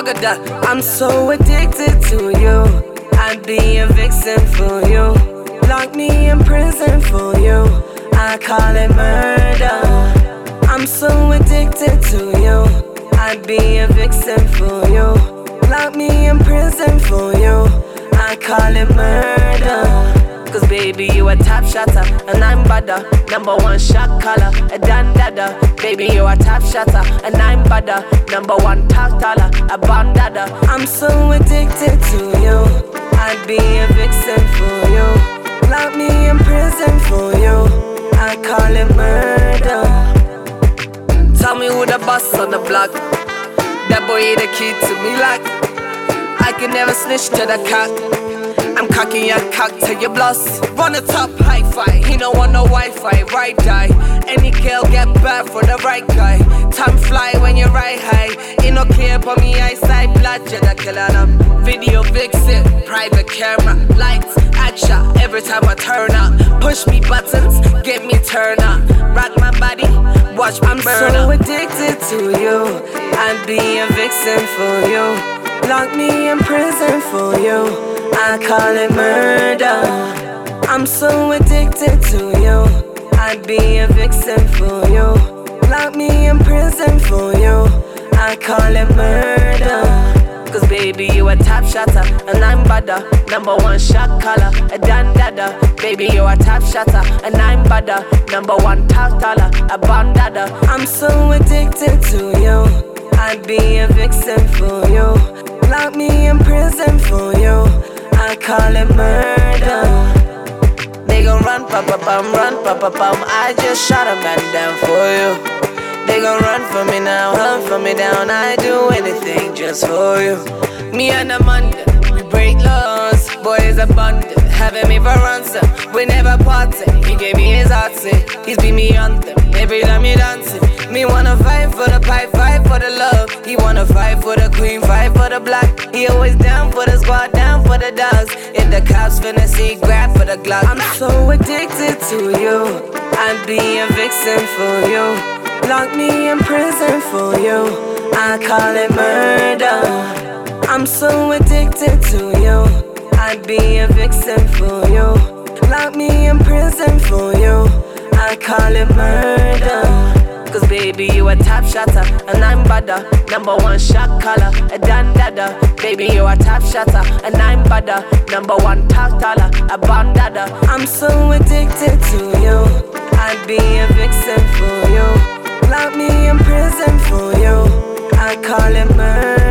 Ragadan. I'm so addicted to you. I'd be a vixen for you. Lock me in prison for you. I call it murder. I'm so addicted to you. I'd be a vixen for you. Lock me in prison for you. I call it murder. Cause baby, you a top shotter, and I'm badder. Number one shot caller, a dandada. Baby, you a top shotter, and I'm badder. Number one top taller, a bandada. I'm so addicted to you. I'd be a vixen for you. Lock me in prison for you. I call it murder. Tell me who the boss on the block. That boy the key to me like I can never snitch to the cock. I'm cocking your cock till you blush. Run the top hi-fi, he don't want no Wi-Fi, right die. Any girl get bad for the right guy. Time fly when you ride high. Ain't no clear for me eyesight, blood jet a killer them. Video vixen, private camera, lights, action. Every time I turn up, push me buttons, get me turn up. Rock my body, watch me burn up. I'm so addicted to you. I'd be a vixen for you. Lock me in prison for you. I call it murder. I'm so addicted to you. I'd be a vixen for you. Lock me in prison for you. I call it murder. Cause baby, you a top shotter, and I'm badder. Number one shot caller, a dandada. Baby, you a top shotter, and I'm badder. Number one top taller, a bandada. I'm so addicted to you. I'd be a vixen for you. Lock me in prison for you. I call it murder. They gon' run, pa-pa-pam, run, pa-pa-pam. I just shot a man down for you. They gon' run for me now, hunt for me down. I do anything just for you. Me and Amanda, we break laws. Boys abundant, having me for ransom. We never parted. He gave me his heart, say he's beat me on them. Every time he dancing, me wanna fight for the pipe, fight for the love. He wanna fight for the queen, fight for the black. He always down for the squad, down for the dogs. If the cops finna see, grab for the Glock. I'm so addicted to you. I'd be a vixen for you. Lock me in prison for you. I call it murder. I'm so addicted to you. I'd be a vixen for you. Lock me in prison for you. I call it murder. Cause baby, you a top shotter, and I'm badder. Number one shot caller, a dandada. Baby, you a top shotter, and I'm badder. Number one top taller, a bandada. I'm so addicted to you. I'd be a vixen for you. Lock me in prison for you. I call it murder.